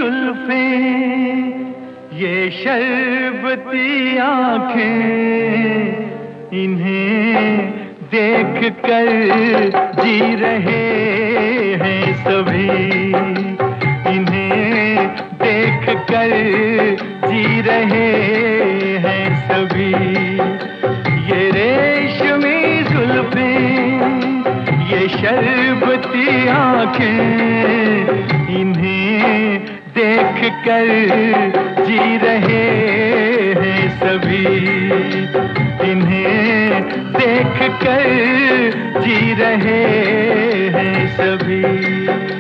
जुल्फें, ये शरबती आँखें, इन्हें देख कर जी रहे हैं सभी। इन्हें देख कर जी रहे हैं सभी। ये रेशमी जुल्फें, ये शरबती आँखें, इन्हें देख कर जी रहे हैं सभी। इन्हें देख कर जी रहे हैं सभी।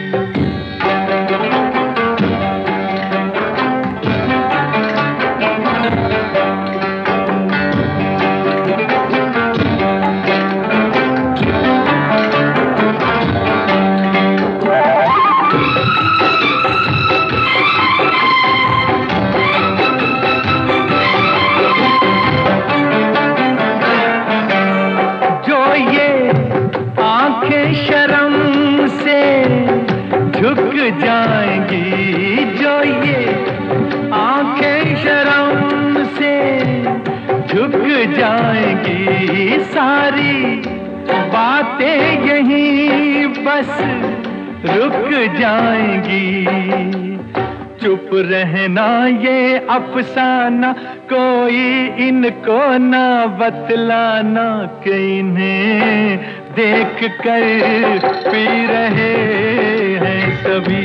शर्म से झुक जाएंगी, जो ये आंखें शर्म से झुक जाएंगी, सारी बातें यहीं बस रुक जाएंगी। चुप रहना ये अफसाना, कोई इनको ना बतलाना, कि इन्हें देख कर पी रहे हैं सभी।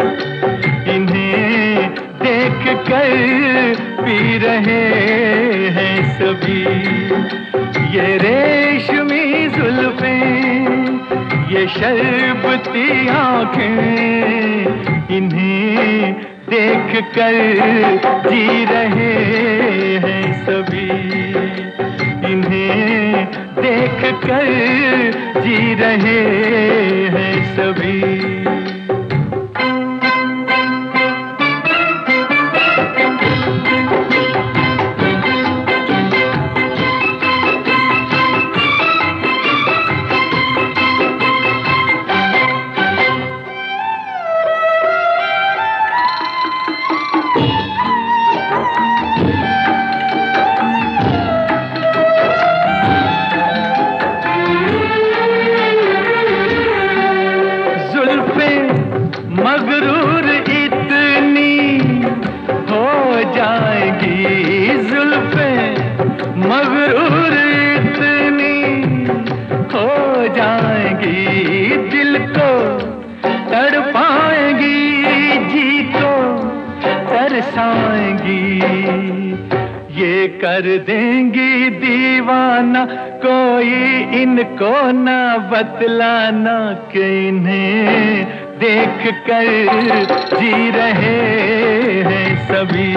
इन्हें देख कर पी रहे हैं सभी। ये रेशमी जुल्फें, ये शरबती आँखें, इन्हें देख कर जी रहे हैं सभी। इन्हें देख कर जी रहे हैं सभी। मगरूर इतनी हो जाएगी, जुल्फें मगरूर इतनी हो जाएगी, दिल को तड़पाएंगी, जी को तरसाएंगी। ये कर देंगी दीवाना, कोई इनको ना बतलाना, कि इन्हें देख कर जी रहे हैं सभी।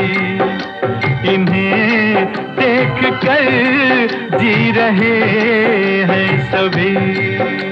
इन्हें देख कर जी रहे हैं सभी।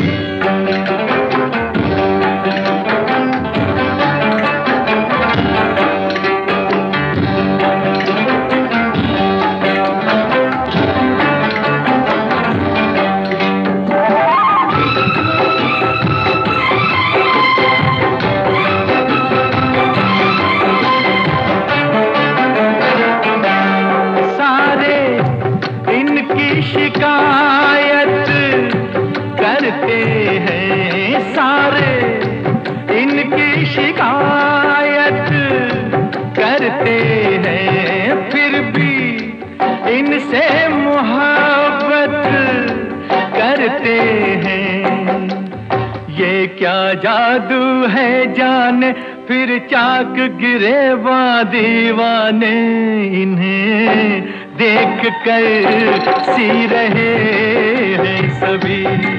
शिकायत करते हैं सारे, इनकी शिकायत करते हैं, फिर भी इनसे मोहब्बत करते हैं। ये क्या जादू है जाने, फिर चाक गिरे दीवाने, इन्हें देख कर सी रहे हैं सभी।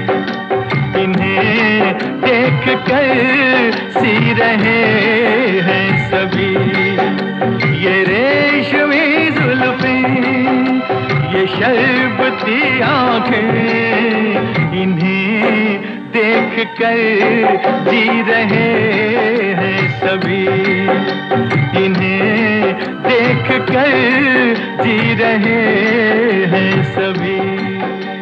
इन्हें देख कर सी रहे हैं सभी। ये रेशमी जुल्फें, ये शरबती आँखें, इन्हें देख कर जी रहे हैं सभी। इन्हें देख कर जी रहे हैं सभी।